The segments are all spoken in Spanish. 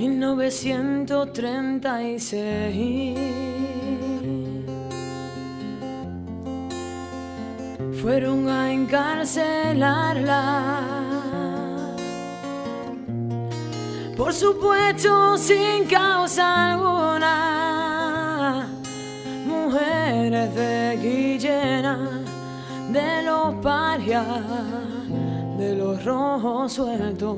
1936 fueron a encarcelarla, por supuesto sin causa alguna. Mujeres de Guillena, de los parias, de los rojos sueltos,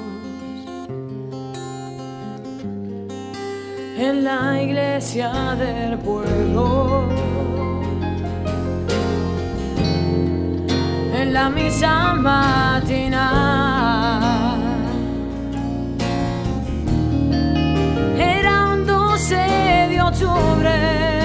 en la iglesia del pueblo, en la misa matinal. Era un 12 de octubre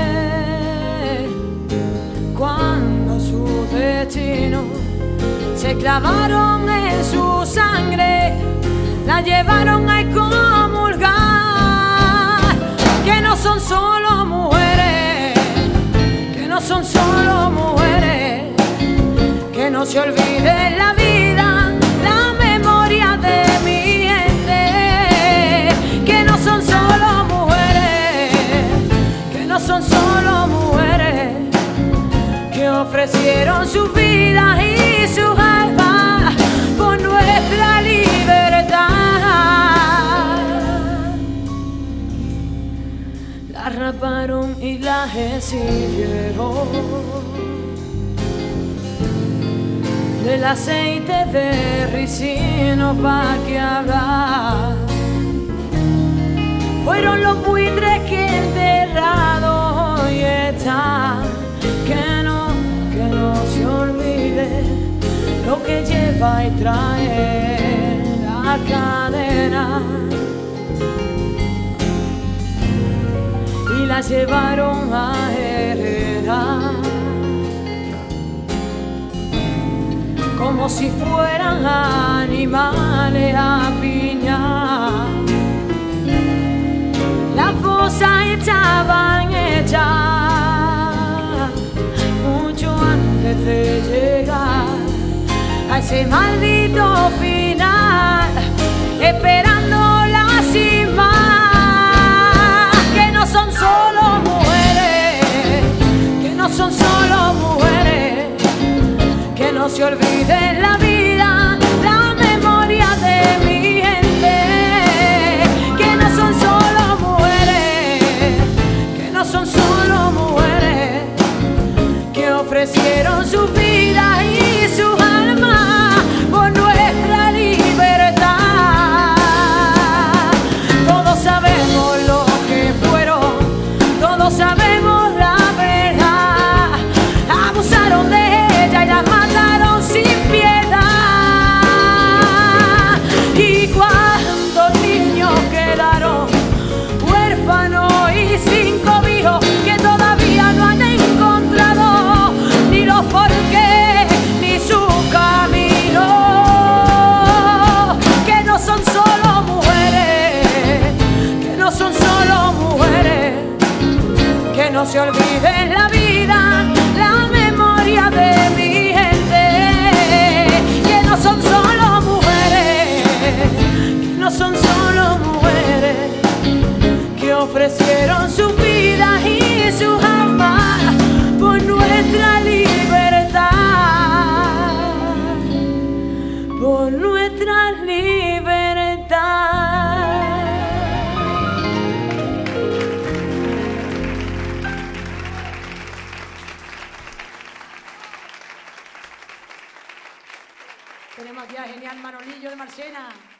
cuando su destino se clavaron en su sangre, la llevaron a excomulgar. Que no son solo mujeres, que no son solo mujeres, que no se olvide la vida, la memoria de mi gente. Que no son solo mujeres, que no son solo mujeres, que ofrecieron su vida y su alma por nuestra libertad. La raparon y la recibieron del aceite de ricino pa' que hablar. Fueron los buitres que enterrados hoy están. Que no se olvide lo que lleva y trae la cadena. Y la llevaron a heredar como si fueran animales a piñar. Las fosas estaban hechas mucho antes de llegar a ese maldito final, esperando la cima. Que no son solo mujeres, que no son solo mujeres, que no se olvide la vida, la memoria de mi gente. Que no son solo mujeres, que no son solo mujeres, que ofrecieron su vida y su alma por nuestra libertad. Todos sabemos lo que fueron, todos sabemos la verdad. Abusaron de ella y la mataron sin piedad. Y cuántos niños quedaron huérfanos y sin cobijo, que todavía no han encontrado ni los porqués ni su camino. Que no son solo mujeres, que no son solo mujeres, que no se olviden la vida, la memoria de mi gente. Que no son solo mujeres, que no son solo mujeres, que ofrecieron su vida y su alma por nuestra libertad, por nuestra libertad. Tenemos aquí a genial Manolillo de Marchena.